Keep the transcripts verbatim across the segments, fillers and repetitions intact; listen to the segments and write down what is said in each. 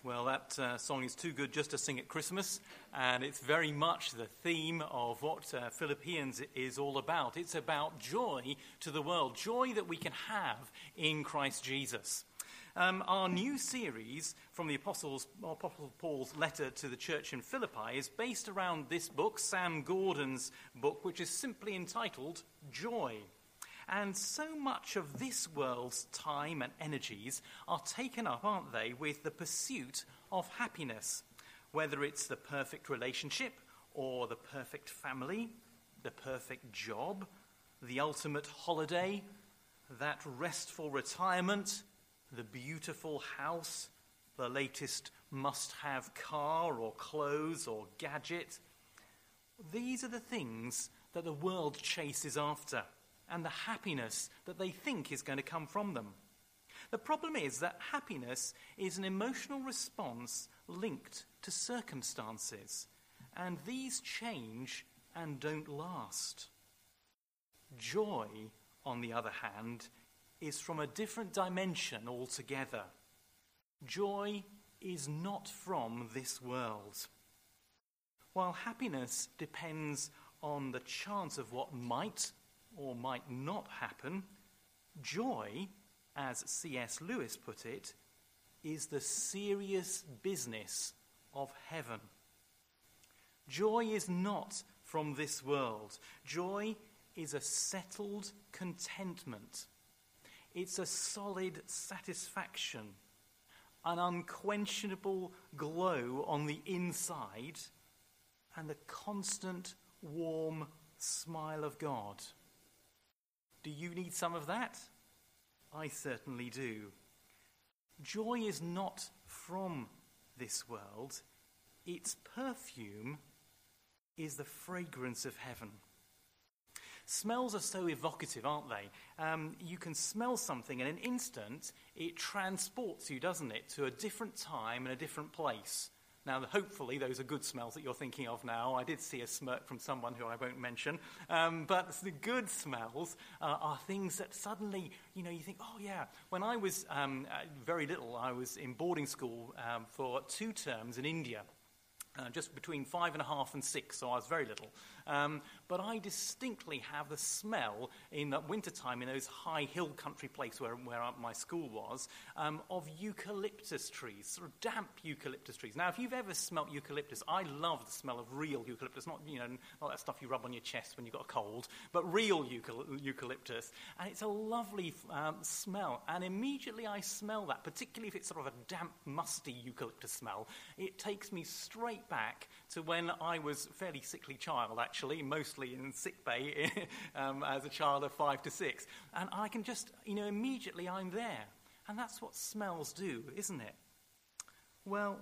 Well, that uh, song is too good just to sing at Christmas, and it's very much the theme of what uh, Philippians is all about. It's about joy to the world, joy that we can have in Christ Jesus. Um, our new series from the Apostles, Apostle Paul's letter to the church in Philippi is based around this book, Sam Gordon's book, which is simply entitled Joy. And so much of this world's time and energies are taken up, aren't they, with the pursuit of happiness, whether it's the perfect relationship or the perfect family, the perfect job, the ultimate holiday, that restful retirement, the beautiful house, the latest must-have car or clothes or gadget. These are the things that the world chases after, and the happiness that they think is going to come from them. The problem is that happiness is an emotional response linked to circumstances, and these change and don't last. Joy, on the other hand, is from a different dimension altogether. Joy is not from this world. While happiness depends on the chance of what might or might not happen, joy, as C S Lewis put it, is the serious business of heaven. Joy is not from this world. Joy is a settled contentment. It's a solid satisfaction, an unquenchable glow on the inside, and the constant warm smile of God. Do you need some of that? I certainly do. Joy is not from this world. Its perfume is the fragrance of heaven. Smells are so evocative, aren't they? Um, you can smell something in an instant, it transports you, doesn't it, to a different time and a different place. Now, hopefully, those are good smells that you're thinking of now. I did see a smirk from someone who I won't mention. Um, but the good smells uh, are things that suddenly, you know, you think, oh, yeah. When I was um, very little, I was in boarding school um, for two terms in India. Uh, just between five and a half and six, so I was very little. Um, but I distinctly have the smell in the wintertime in those high hill country places where, where my school was, um, of eucalyptus trees, sort of damp eucalyptus trees. Now, if you've ever smelt eucalyptus, I love the smell of real eucalyptus, not, you know, not that stuff you rub on your chest when you've got a cold, but real eucal- eucalyptus. And it's a lovely um, smell. And immediately I smell that, particularly if it's sort of a damp, musty eucalyptus smell, it takes me straight back to when I was a fairly sickly child, actually, mostly in sick bay um, as a child of five to six. And I can just, you know, immediately I'm there. And that's what smells do, isn't it? Well,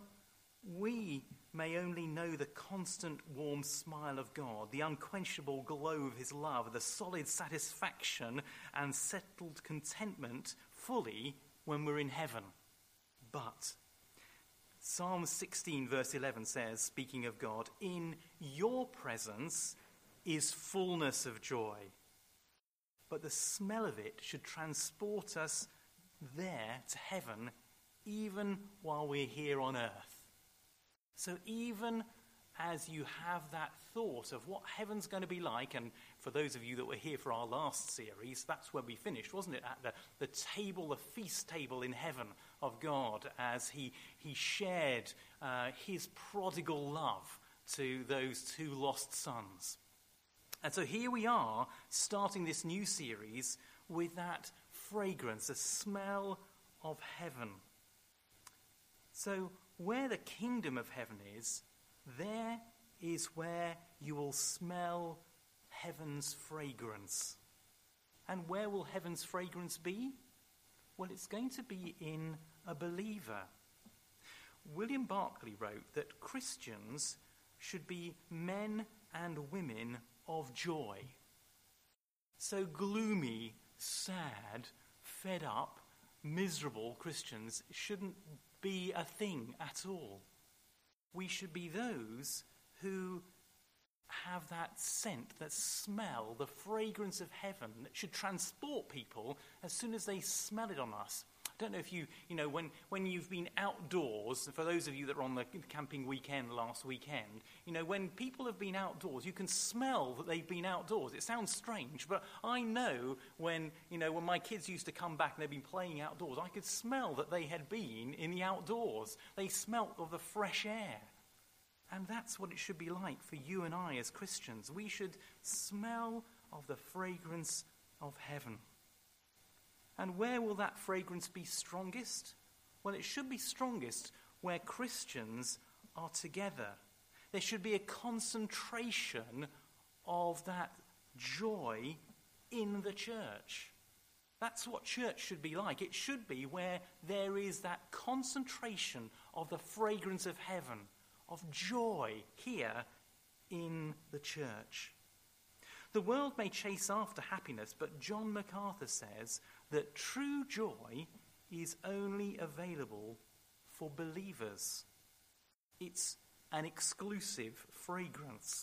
we may only know the constant warm smile of God, the unquenchable glow of his love, the solid satisfaction and settled contentment fully when we're in heaven. But Psalm sixteen verse eleven says, speaking of God, in your presence is fullness of joy. But the smell of it should transport us there to heaven, even while we're here on earth. So even as you have that thought of what heaven's going to be like, and for those of you that were here for our last series, that's where we finished, wasn't it? At the, the table, the feast table in heaven of God, as he, he shared uh, his prodigal love to those two lost sons. And so here we are, starting this new series with that fragrance, a smell of heaven. So where the kingdom of heaven is, there is where you will smell heaven's fragrance. And where will heaven's fragrance be? Well, it's going to be in a believer. William Barclay wrote that Christians should be men and women of joy. So gloomy, sad, fed up, miserable Christians shouldn't be a thing at all. We should be those who have that scent, that smell, the fragrance of heaven that should transport people as soon as they smell it on us I don't know if you, you know, when, when you've been outdoors, for those of you that were on the camping weekend last weekend, you know, when people have been outdoors, you can smell that they've been outdoors. It sounds strange, but I know when, you know, when my kids used to come back and they'd been playing outdoors, I could smell that they had been in the outdoors. They smelt of the fresh air. And that's what it should be like for you and I as Christians. We should smell of the fragrance of heaven. And where will that fragrance be strongest? Well, it should be strongest where Christians are together. There should be a concentration of that joy in the church. That's what church should be like. It should be where there is that concentration of the fragrance of heaven, of joy here in the church. The world may chase after happiness, but John MacArthur says that true joy is only available for believers. It's an exclusive fragrance.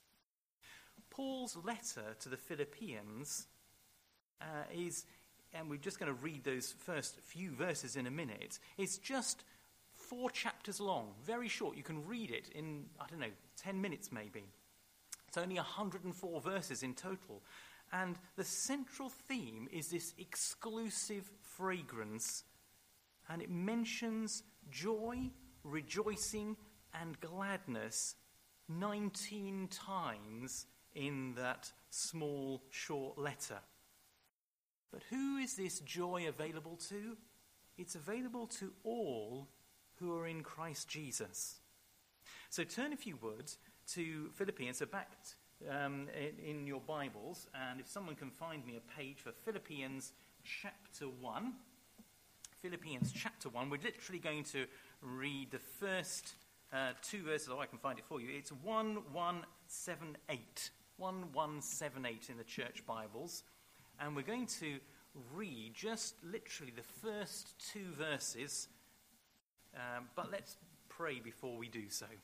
Paul's letter to the Philippians uh, is, and we're just going to read those first few verses in a minute, it's just four chapters long, very short. You can read it in, I don't know, ten minutes maybe. It's only one hundred four verses in total. And the central theme is this exclusive fragrance. And it mentions joy, rejoicing, and gladness nineteen times in that small, short letter. But who is this joy available to? It's available to all who are in Christ Jesus. So turn, if you would, to Philippians, so back um, in, in your Bibles, and if someone can find me a page for Philippians chapter one. Philippians chapter one, we're literally going to read the first uh, two verses, oh, I can find it for you. It's one one seven eight. one one seven eight in the church Bibles. And we're going to read just literally the first two verses, um, but let's pray before we do so.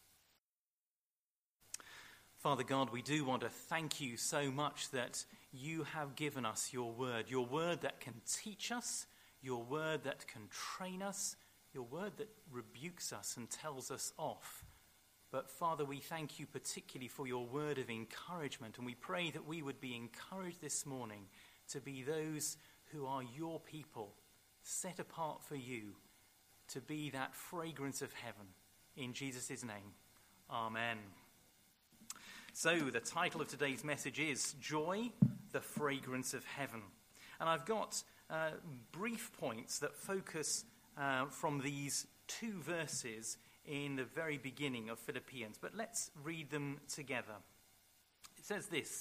Father God, we do want to thank you so much that you have given us your word, your word that can teach us, your word that can train us, your word that rebukes us and tells us off. But Father, we thank you particularly for your word of encouragement, and we pray that we would be encouraged this morning to be those who are your people, set apart for you, to be that fragrance of heaven. In Jesus' name, amen. So the title of today's message is Joy, the Fragrance of Heaven. And I've got uh, brief points that focus uh, from these two verses in the very beginning of Philippians. But let's read them together. It says this: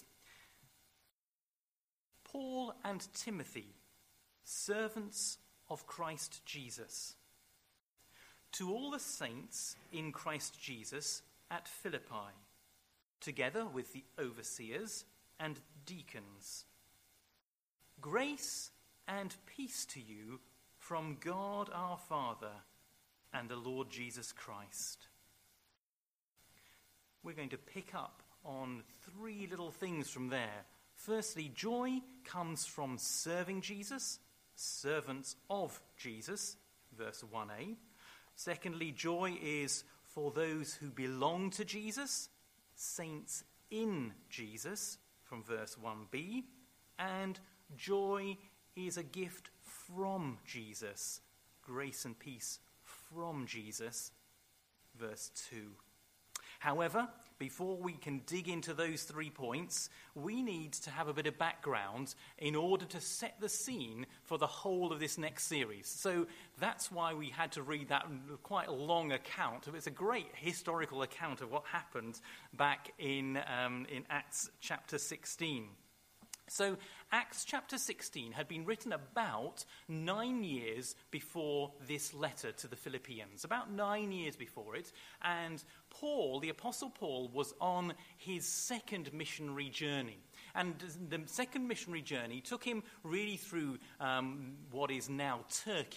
Paul and Timothy, servants of Christ Jesus, to all the saints in Christ Jesus at Philippi, together with the overseers and deacons. Grace and peace to you from God our Father and the Lord Jesus Christ. We're going to pick up on three little things from there. Firstly, joy comes from serving Jesus, servants of Jesus, verse one a. Secondly, joy is for those who belong to Jesus, saints in Jesus, from verse one b. And joy is a gift from Jesus, grace and peace from Jesus, verse two. However, before we can dig into those three points, we need to have a bit of background in order to set the scene for the whole of this next series. So that's why we had to read that quite long account. It's a great historical account of what happened back in, um, in Acts chapter sixteen. So Acts chapter sixteen had been written about nine years before this letter to the Philippians, about nine years before it. And Paul, the Apostle Paul, was on his second missionary journey. And the second missionary journey took him really through um, what is now Turkey.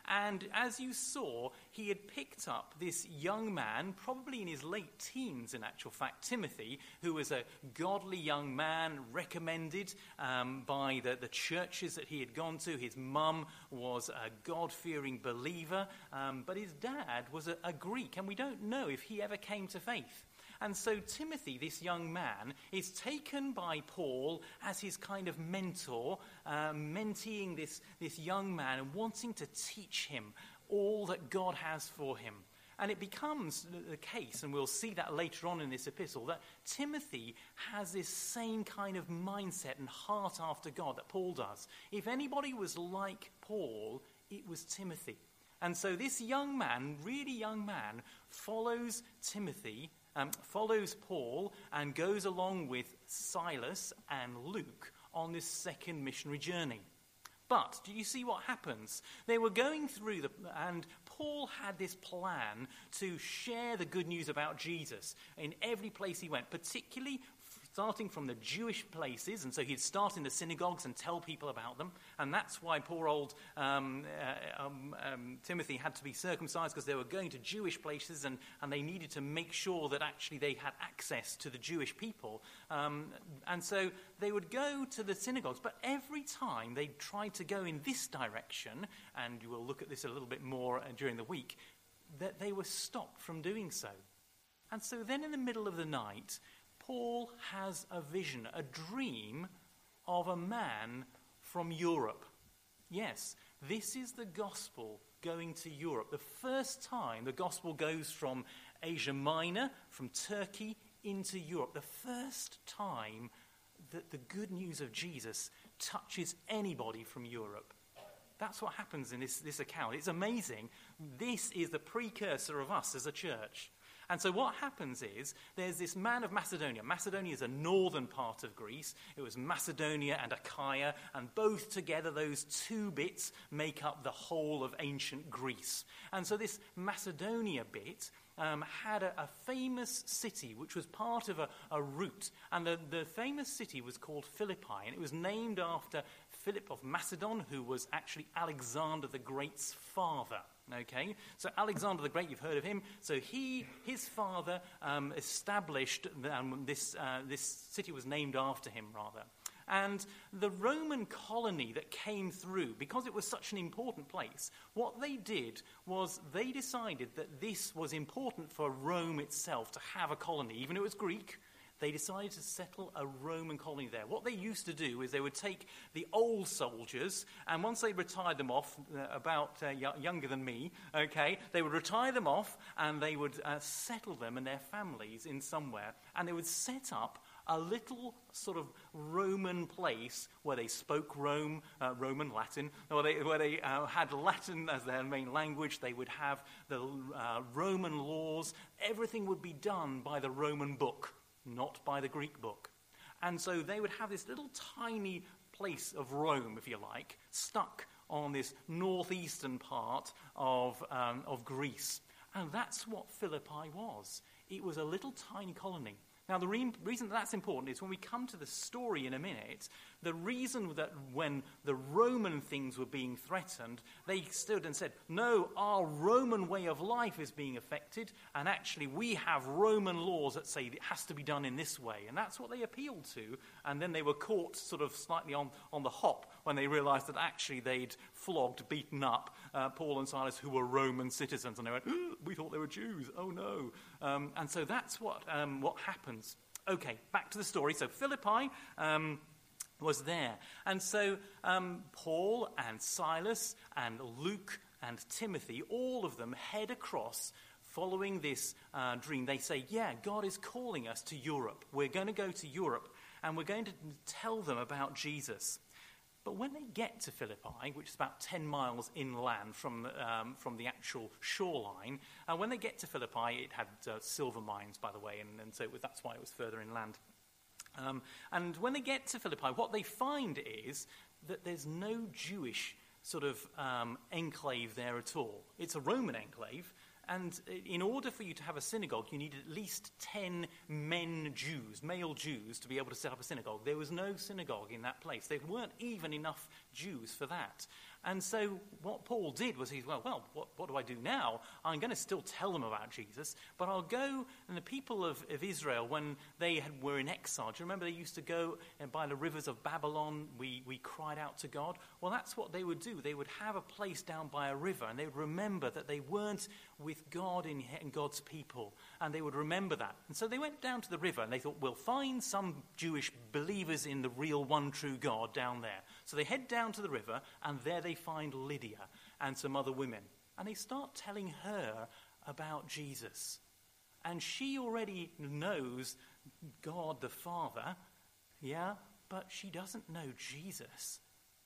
And as you saw, he had picked up this young man, probably in his late teens in actual fact, Timothy, who was a godly young man, recommended um, by the, the churches that he had gone to. His mum was a God-fearing believer, um, but his dad was a, a Greek, and we don't know if he ever came to faith. And so Timothy, this young man, is taken by Paul as his kind of mentor, uh, menteeing this, this young man and wanting to teach him all that God has for him. And it becomes the case, and we'll see that later on in this epistle, that Timothy has this same kind of mindset and heart after God that Paul does. If anybody was like Paul, it was Timothy. And so this young man, really young man, follows Timothy, Um, follows Paul and goes along with Silas and Luke on this second missionary journey. But do you see what happens? They were going through, the, and Paul had this plan to share the good news about Jesus in every place he went, particularly starting from the Jewish places, and so he'd start in the synagogues and tell people about them, and that's why poor old um, uh, um, um, Timothy had to be circumcised, because they were going to Jewish places, and, and they needed to make sure that actually they had access to the Jewish people, um, and so they would go to the synagogues, but every time they tried to go in this direction, and you will look at this a little bit more uh, during the week, that they were stopped from doing so. And so then in the middle of the night, Paul has a vision, a dream of a man from Europe. Yes, this is the gospel going to Europe. The first time the gospel goes from Asia Minor, from Turkey, into Europe. The first time that the good news of Jesus touches anybody from Europe. That's what happens in this, this account. It's amazing. This is the precursor of us as a church. And so what happens is, there's this man of Macedonia. Macedonia is a northern part of Greece. It was Macedonia and Achaia, and both together, those two bits make up the whole of ancient Greece. And so this Macedonia bit um, had a, a famous city, which was part of a, a route. And the, the famous city was called Philippi, and it was named after Philip of Macedon, who was actually Alexander the Great's father. Okay, so Alexander the Great, you've heard of him. So he, his father, um, established um, this. Uh, this city was named after him, rather. And the Roman colony that came through, because it was such an important place, what they did was they decided that this was important for Rome itself to have a colony, even though it was Greek. They decided to settle a Roman colony there. What they used to do is they would take the old soldiers, and once they retired them off, uh, about uh, y- younger than me, okay, they would retire them off, and they would uh, settle them and their families in somewhere, and they would set up a little sort of Roman place where they spoke Rome, uh, Roman, Latin, where they, where they uh, had Latin as their main language. They would have the uh, Roman laws. Everything would be done by the Roman book, not by the Greek book. And so they would have this little tiny place of Rome, if you like, stuck on this northeastern part of, um, of Greece. And that's what Philippi was. It was a little tiny colony. Now, the re- reason that that's important is when we come to the story in a minute, the reason that when the Roman things were being threatened, they stood and said, no, our Roman way of life is being affected, and actually we have Roman laws that say it has to be done in this way. And that's what they appealed to, and then they were caught sort of slightly on, on the hop when they realized that actually they'd flogged, beaten up uh, Paul and Silas, who were Roman citizens, and they went, we thought they were Jews, oh no. Um, and so that's what um, what happens. Okay, back to the story. So Philippi um, was there. And so um, Paul and Silas and Luke and Timothy, all of them head across following this uh, dream. They say, yeah, God is calling us to Europe. We're going to go to Europe, and we're going to tell them about Jesus. But when they get to Philippi, which is about ten miles inland from, um, from the actual shoreline, uh, when they get to Philippi, it had uh, silver mines, by the way, and, and so it was, that's why it was further inland. Um, and when they get to Philippi, what they find is that there's no Jewish sort of um, enclave there at all. It's a Roman enclave. And in order for you to have a synagogue, you needed at least ten men Jews, male Jews, to be able to set up a synagogue. There was no synagogue in that place. There weren't even enough Jews for that. And so what Paul did was he's, well, well, what, what do I do now? I'm going to still tell them about Jesus, but I'll go, and the people of, of Israel, when they had, were in exile, do you remember they used to go and by the rivers of Babylon, we, we cried out to God? Well, that's what they would do. They would have a place down by a river, and they would remember that they weren't with God in, in God's people, and they would remember that. And so they went down to the river, and they thought, we'll find some Jewish believers in the real one true God down there. So they head down to the river, and there they find Lydia and some other women. And they start telling her about Jesus. And she already knows God the Father, yeah, but she doesn't know Jesus.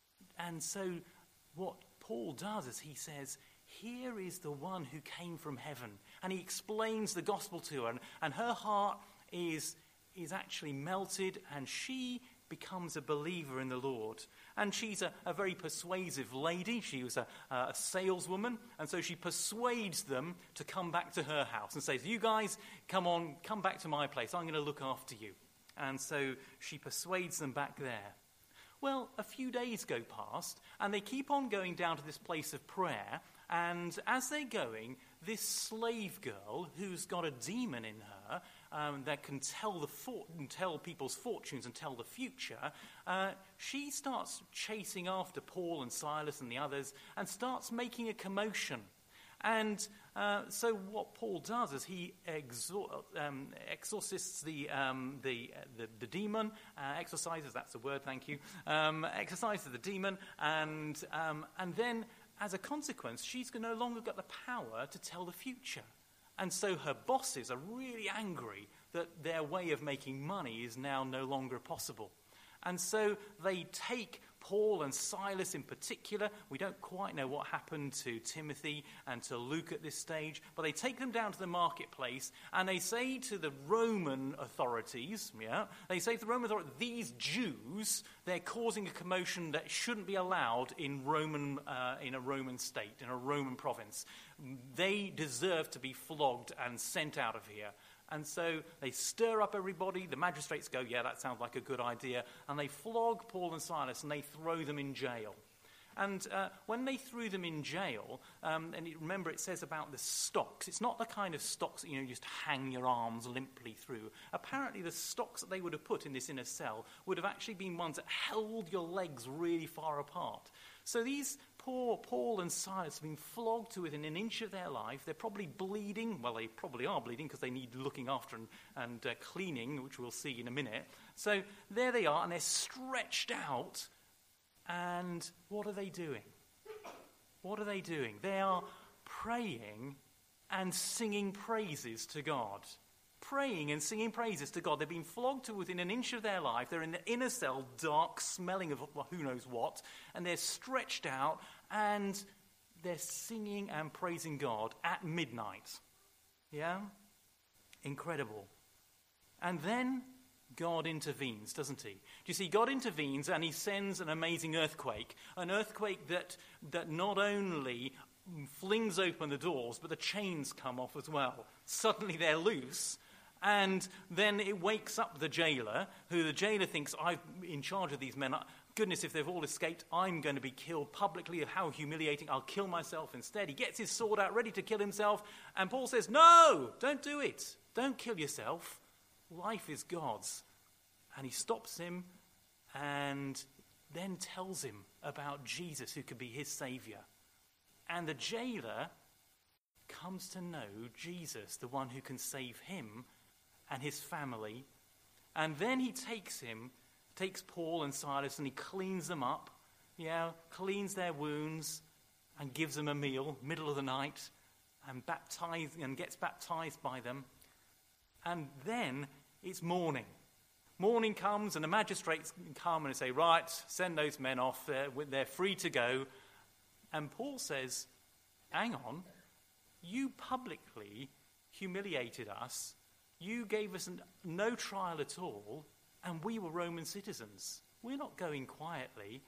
And so what Paul does is he says, here is the one who came from heaven. And he explains the gospel to her. And, and her heart is, is actually melted, and she becomes a believer in the Lord. And she's a, a very persuasive lady. She was a, a saleswoman, and so she persuades them to come back to her house and says, you guys, come on, come back to my place. I'm going to look after you. And so she persuades them back there. Well, a few days go past, and they keep on going down to this place of prayer, and as they're going, this slave girl who's got a demon in her um, that can tell the for- tell people's fortunes and tell the future, uh, she starts chasing after Paul and Silas and the others and starts making a commotion. And uh, so what Paul does is he exor- um, exorcists the, um, the, uh, the the demon, uh, exorcises, that's the word, thank you, um, exorcises the demon, and um, and then as a consequence, she's no longer got the power to tell the future. And so her bosses are really angry that their way of making money is now no longer possible. And so they take Paul and Silas in particular. We don't quite know what happened to Timothy and to Luke at this stage, but they take them down to the marketplace and they say to the Roman authorities, yeah, they say to the Roman authorities, these Jews, they're causing a commotion that shouldn't be allowed in Roman, uh, in a Roman state, in a Roman province. They deserve to be flogged and sent out of here. And so they stir up everybody. The magistrates go, yeah, that sounds like a good idea. And they flog Paul and Silas and they throw them in jail. And uh, when they threw them in jail, um, and it, remember it says about the stocks. It's not the kind of stocks that you know, you just hang your arms limply through. Apparently the stocks that they would have put in this inner cell would have actually been ones that held your legs really far apart. So these poor Paul and Silas have been flogged to within an inch of their life. They're probably bleeding. Well, they probably are bleeding because they need looking after and, and uh, cleaning, which we'll see in a minute. So there they are, and they're stretched out. And what are they doing? What are they doing? They are praying and singing praises to God. Praying and singing praises to God. They've been flogged to within an inch of their life. They're in the inner cell, dark, smelling of who knows what. And they're stretched out and they're singing and praising God at midnight. Yeah? Incredible. And then God intervenes, doesn't he? Do you see, God intervenes and he sends an amazing earthquake. An earthquake that, that not only flings open the doors, but the chains come off as well. Suddenly they're loose. And then it wakes up the jailer, who the jailer thinks, I'm in charge of these men. Goodness, if they've all escaped, I'm going to be killed publicly. How humiliating. I'll kill myself instead. He gets his sword out, ready to kill himself. And Paul says, no, don't do it. Don't kill yourself. Life is God's. And he stops him and then tells him about Jesus, who could be his savior. And the jailer comes to know Jesus, the one who can save him and his family. And then he takes him, takes Paul and Silas, and he cleans them up, yeah, cleans their wounds, and gives them a meal, middle of the night, and baptize, and gets baptized by them. And then it's morning. Morning comes, and the magistrates come and say, right, send those men off, they're, they're free to go. And Paul says, hang on, you publicly humiliated us. You gave us an, no trial at all, and we were Roman citizens. We're not going quietly.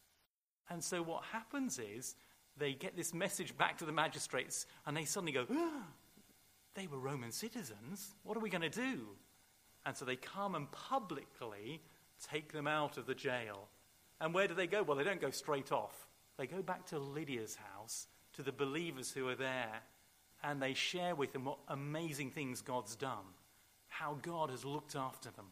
And so what happens is they get this message back to the magistrates, and they suddenly go, oh, they were Roman citizens? What are we going to do? And so they come and publicly take them out of the jail. And where do they go? Well, they don't go straight off. They go back to Lydia's house, to the believers who are there, and they share with them what amazing things God's done, how God has looked after them.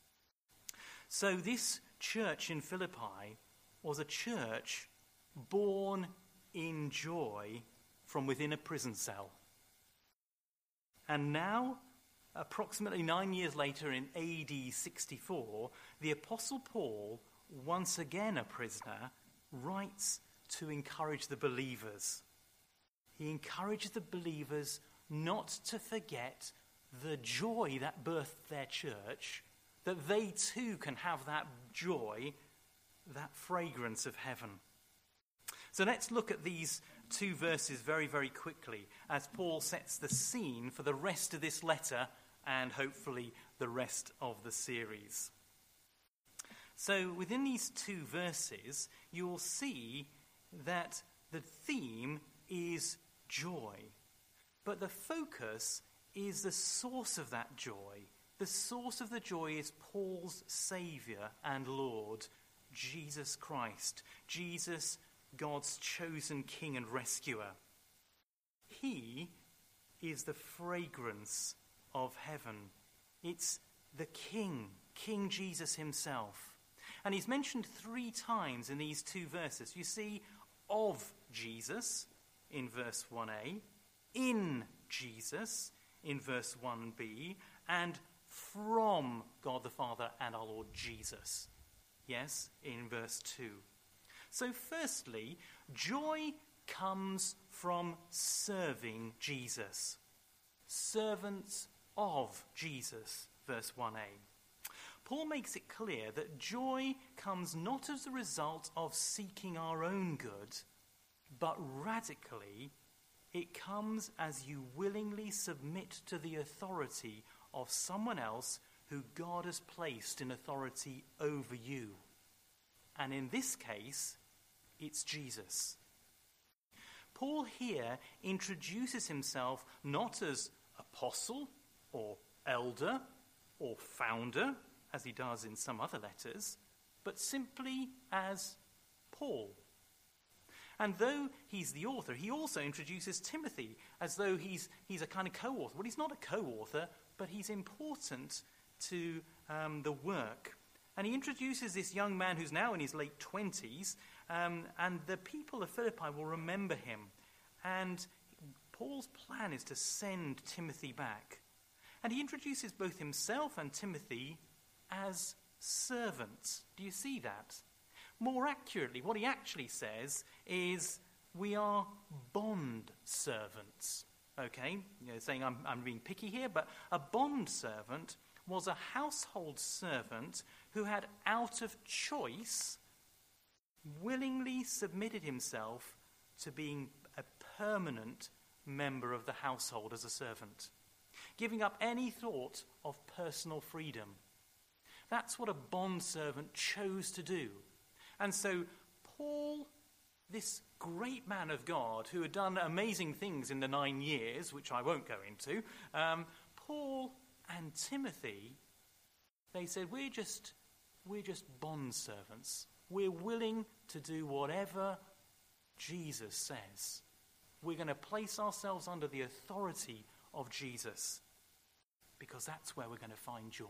So this church in Philippi was a church born in joy from within a prison cell. And now, approximately nine years later in A D sixty-four, the Apostle Paul, once again a prisoner, writes to encourage the believers. He encourages the believers not to forget the joy that birthed their church, that they too can have that joy, that fragrance of heaven. So let's look at these two verses very, very quickly as Paul sets the scene for the rest of this letter and hopefully the rest of the series. So within these two verses, you'll see that the theme is joy, but the focus is the source of that joy. The source of the joy is Paul's Saviour and Lord, Jesus Christ, Jesus, God's chosen King and Rescuer. He is the fragrance of heaven. It's the King, King Jesus himself. And he's mentioned three times in these two verses. You see, of Jesus in verse one a, in Jesus in verse one b, and from God the Father and our Lord Jesus, yes, in verse two. So firstly, joy comes from serving Jesus. Servants of Jesus, verse one a. Paul makes it clear that joy comes not as a result of seeking our own good, but radically, it comes as you willingly submit to the authority of someone else who God has placed in authority over you. And in this case, it's Jesus. Paul here introduces himself not as apostle or elder or founder, as he does in some other letters, but simply as Paul. And though he's the author, he also introduces Timothy as though he's he's a kind of co-author. Well, he's not a co-author, but he's important to um, the work. And he introduces this young man who's now in his late twenties, um, and the people of Philippi will remember him. And Paul's plan is to send Timothy back. And he introduces both himself and Timothy as servants. Do you see that? More accurately, what he actually says is we are bond servants. Okay, you know, saying I'm, I'm being picky here, but a bond servant was a household servant who had, out of choice, willingly submitted himself to being a permanent member of the household as a servant, giving up any thought of personal freedom. That's what a bondservant chose to do. And so Paul, this great man of God who had done amazing things in the nine years, which I won't go into, um, Paul and Timothy, they said, we're just, we're just bondservants. We're willing to do whatever Jesus says. We're going to place ourselves under the authority of Jesus because that's where we're going to find joy.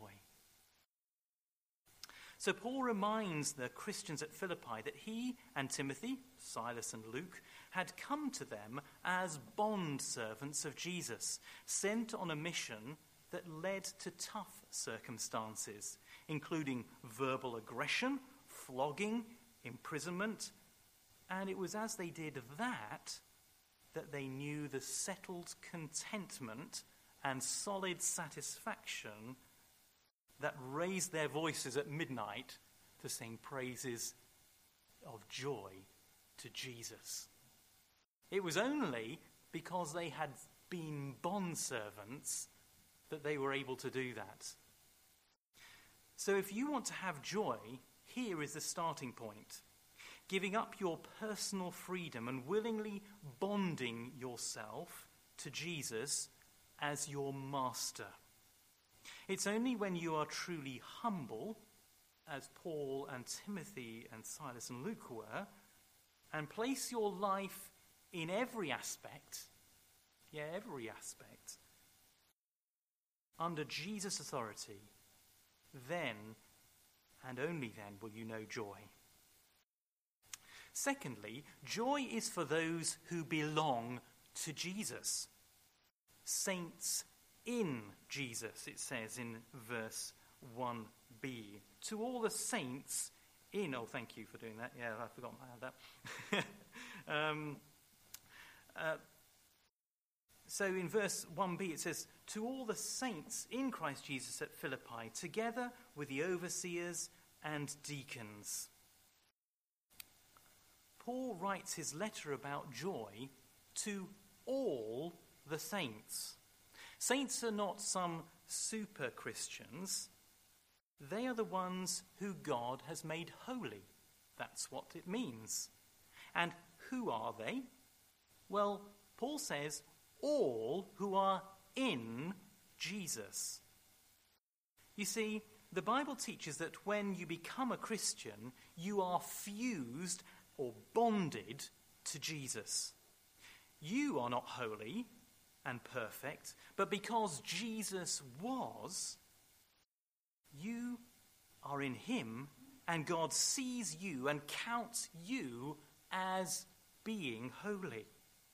So Paul reminds the Christians at Philippi that he and Timothy, Silas and Luke, had come to them as bond servants of Jesus, sent on a mission that led to tough circumstances, including verbal aggression, flogging, imprisonment. And it was as they did that that they knew the settled contentment and solid satisfaction that raised their voices at midnight to sing praises of joy to Jesus. It was only because they had been bondservants that they were able to do that. So if you want to have joy, here is the starting point. Giving up your personal freedom and willingly bonding yourself to Jesus as your master. It's only when you are truly humble as Paul and Timothy and Silas and Luke were, and place your life in every aspect, yeah, every aspect, under Jesus' authority, then and only then will you know joy. Secondly, joy is for those who belong to Jesus. Saints in Jesus, it says in verse one b. To all the saints in... Oh, thank you for doing that. Yeah, I forgot I had that. um, uh, so in verse one b it says, to all the saints in Christ Jesus at Philippi, together with the overseers and deacons. Paul writes his letter about joy to all the saints. Saints are not some super Christians. They are the ones who God has made holy. That's what it means. And who are they? Well, Paul says all who are in Jesus. You see, the Bible teaches that when you become a Christian, you are fused or bonded to Jesus. You are not holy and perfect, but because Jesus was, you are in him, and God sees you and counts you as being holy.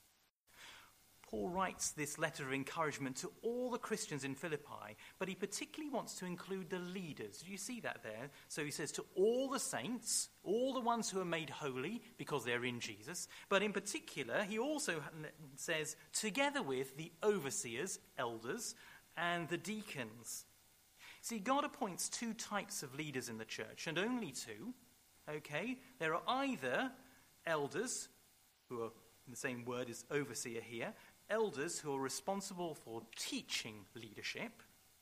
Paul writes this letter of encouragement to all the Christians in Philippi, but he particularly wants to include the leaders. Do you see that there? So he says to all the saints, all the ones who are made holy because they're in Jesus, but in particular he also says together with the overseers, elders, and the deacons. See, God appoints two types of leaders in the church, and only two, okay? There are either elders, who are in the same word as overseer here, elders who are responsible for teaching leadership,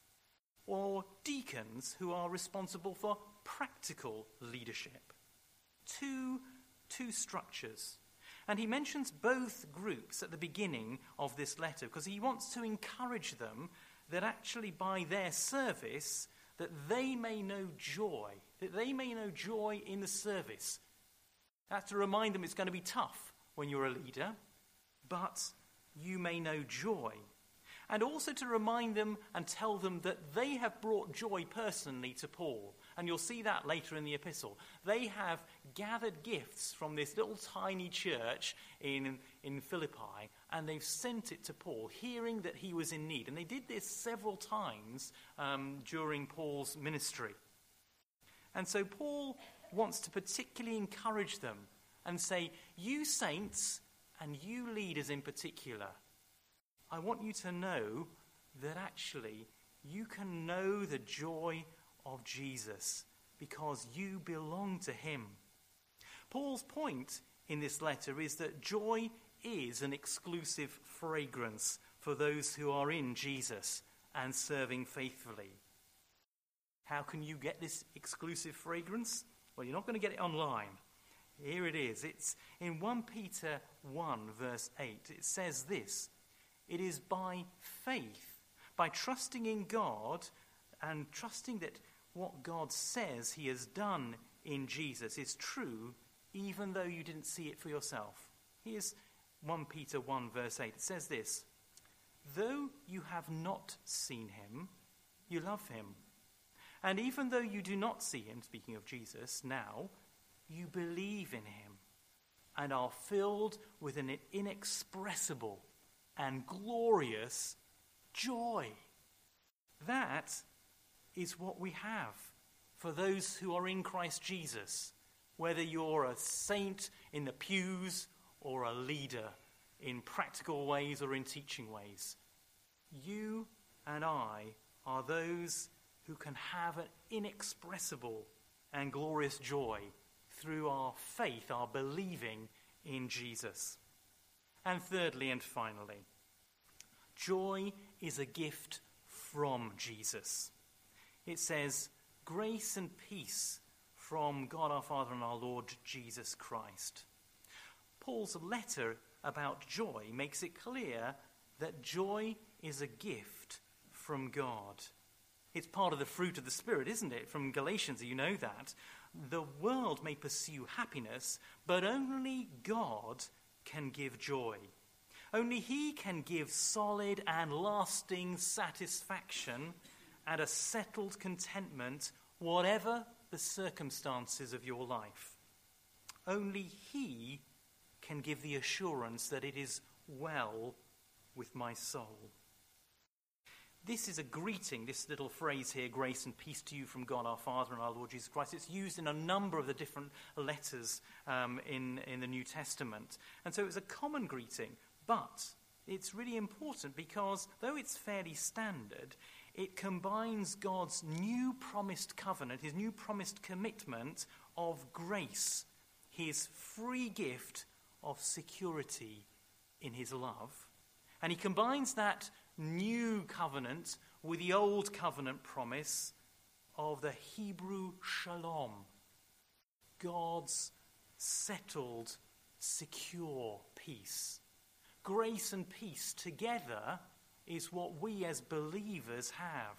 or deacons who are responsible for practical leadership. Two, two structures. And he mentions both groups at the beginning of this letter because he wants to encourage them that actually by their service that they may know joy, that they may know joy in the service. That's to remind them it's going to be tough when you're a leader, but you may know joy. And also to remind them and tell them that they have brought joy personally to Paul. And you'll see that later in the epistle. They have gathered gifts from this little tiny church in, in Philippi, and they've sent it to Paul, hearing that he was in need. And they did this several times um, during Paul's ministry. And so Paul wants to particularly encourage them and say, you saints, and you leaders in particular, I want you to know that actually you can know the joy of Jesus because you belong to him. Paul's point in this letter is that joy is an exclusive fragrance for those who are in Jesus and serving faithfully. How can you get this exclusive fragrance? Well, you're not going to get it online. Here it is. It's in First Peter one, verse eight. It says this, it is by faith, by trusting in God and trusting that what God says he has done in Jesus is true, even though you didn't see it for yourself. Here's First Peter one, verse eight. It says this, though you have not seen him, you love him. And even though you do not see him, speaking of Jesus, now, you believe in him and are filled with an inexpressible and glorious joy. That is what we have for those who are in Christ Jesus, whether you're a saint in the pews or a leader in practical ways or in teaching ways. You and I are those who can have an inexpressible and glorious joy through our faith, our believing in Jesus. And thirdly and finally, joy is a gift from Jesus. It says, grace and peace from God our Father and our Lord Jesus Christ. Paul's letter about joy makes it clear that joy is a gift from God. It's part of the fruit of the Spirit, isn't it? From Galatians, you know that. The world may pursue happiness, but only God can give joy. Only he can give solid and lasting satisfaction and a settled contentment, whatever the circumstances of your life. Only he can give the assurance that it is well with my soul. This is a greeting, this little phrase here, grace and peace to you from God our Father and our Lord Jesus Christ. It's used in a number of the different letters um, in, in the New Testament. And so it's a common greeting, but it's really important because though it's fairly standard, it combines God's new promised covenant, his new promised commitment of grace, his free gift of security in his love. And he combines that new covenant with the old covenant promise of the Hebrew shalom, God's settled, secure peace. Grace and peace together is what we as believers have.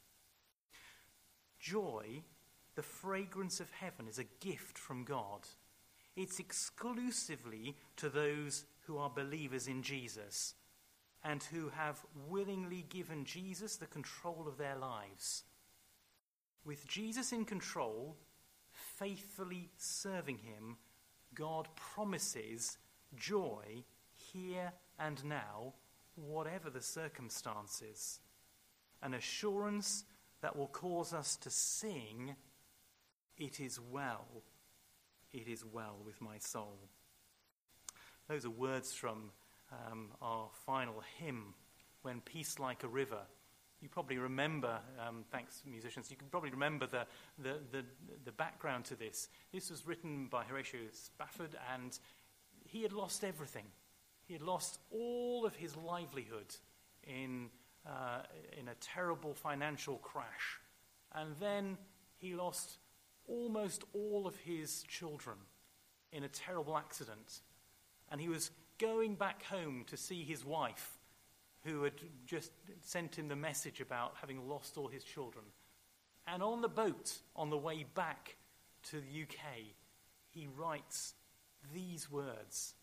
Joy, the fragrance of heaven, is a gift from God. It's exclusively to those who are believers in Jesus and who have willingly given Jesus the control of their lives. With Jesus in control, faithfully serving him, God promises joy here and now, whatever the circumstances. An assurance that will cause us to sing, "It is well, it is well with my soul." Those are words from Um, our final hymn, When Peace Like a River. You probably remember, um, thanks musicians, you can probably remember the, the, the, the background to this. This was written by Horatio Spafford, and he had lost everything. He had lost all of his livelihood in, uh, in a terrible financial crash. And then he lost almost all of his children in a terrible accident. And he was going back home to see his wife, who had just sent him the message about having lost all his children. And on the boat, on the way back to the U K, he writes these words.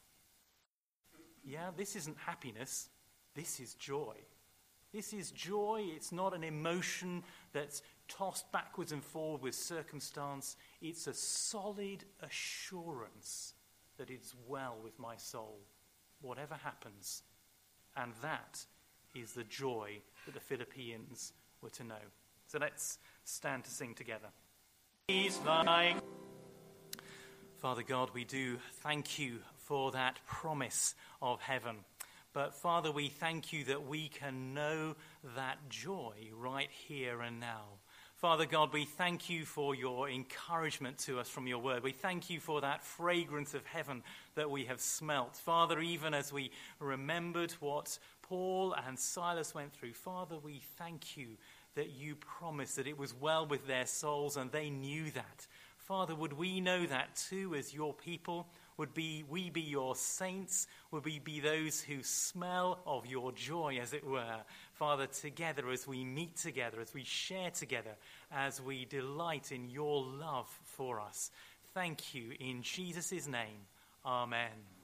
Yeah, this isn't happiness, this is joy. This is joy. It's not an emotion that's tossed backwards and forward with circumstance. It's a solid assurance that it's well with my soul, whatever happens. And that is the joy that the Philippians were to know. So let's stand to sing together. He's like... Father God, we do thank you for that promise of heaven. But Father, we thank you that we can know that joy right here and now. Father God, we thank you for your encouragement to us from your word. We thank you for that fragrance of heaven that we have smelt. Father, even as we remembered what Paul and Silas went through, Father, we thank you that you promised that it was well with their souls and they knew that. Father, would we know that too as your people? Would be, we be your saints? Would we be those who smell of your joy, as it were? Father, together as we meet together, as we share together, as we delight in your love for us. Thank you in Jesus' name. Amen.